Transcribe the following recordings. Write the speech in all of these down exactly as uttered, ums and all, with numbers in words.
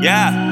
Yeah.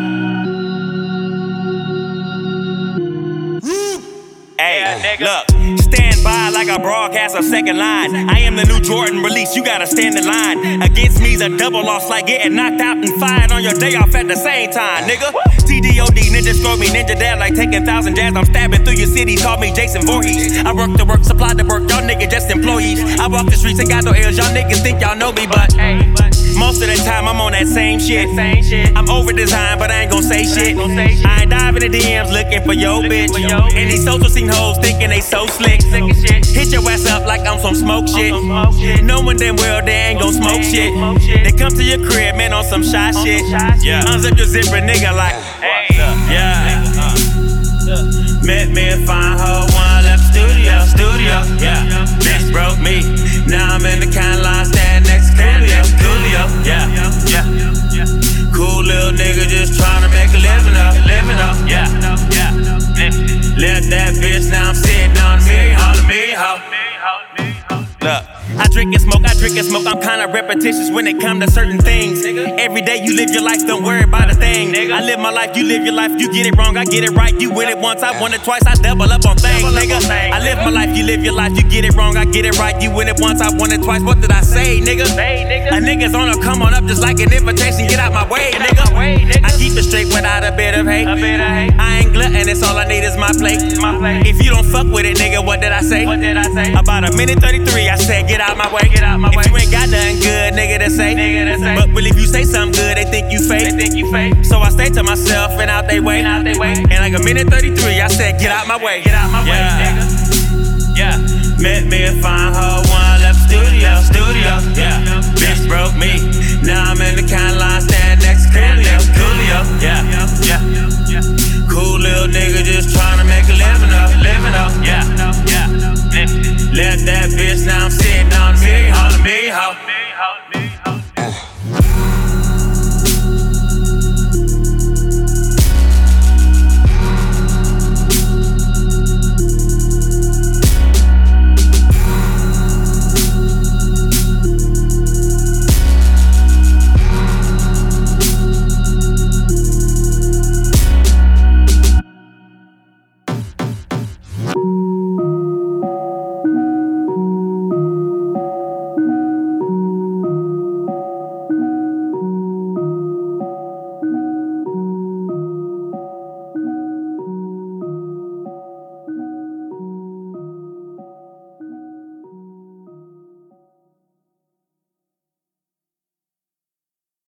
Hey, look, stand by like I broadcast a second line. I am the new Jordan release, you gotta stand in line. Against me's a double loss, like getting knocked out and fired on your day off at the same time, nigga. T D O D, ninja stroke me, ninja dad like taking thousand jabs. I'm stabbing through your city, call me Jason Voorhees. I work the work, supply the work, y'all niggas just employees. I walk the streets and got no ears, y'all niggas think y'all know me, but hey, most of the time I'm on that same shit. Same shit. I'm over designed, but I ain't gon' say shit. I ain't diving the D Ms looking for your bitch. And these social scene hoes thinking they so slick. Hit your ass up like I'm some smoke shit. Knowing damn well they ain't gon' smoke shit. They come to your crib, man, on some shot shit. Yeah. Unzip your zipper, nigga, like, hey, yeah. Met me a fine hoe, one left studio, studio. Yeah. Bitch broke me. Now I'm in the kind line, stand next to Coolio. Yeah, yeah. Cool little nigga just tryna make a living up, living up. Yeah, yeah. Left that bitch, now I'm sitting on a million, on a million hoe. Look, I drink and smoke, I drink and smoke. I'm kinda repetitious when it come to certain things. Every day you live your life, don't worry about a thing. I live my life, you live your life. You get it wrong, I get it right. You win it once, I won it twice. I double up on things, nigga. I live my life, you live your life. You get it wrong, I get it right. You win it once, I won it twice. What did I say, nigga? A nigga's on a come on up just like an invitation. Get out my way, nigga. I keep it straight without a bit of hate. I ain't gluttonous, all I need is my plate. If you don't fuck with it, nigga, what did I say? About a minute thirty-three, I said get out my way. Get out my if way. You ain't got nothing good, nigga, to say. Nigga to say. But really, if you say something good, they think you fake. They think you fake. So I stay to myself and out they way. Out they way. And like a minute thirty-three, I said, get out my way. Get out my yeah. way, nigga. Yeah. Met me a fine hoe, one left studio, studio. Yeah.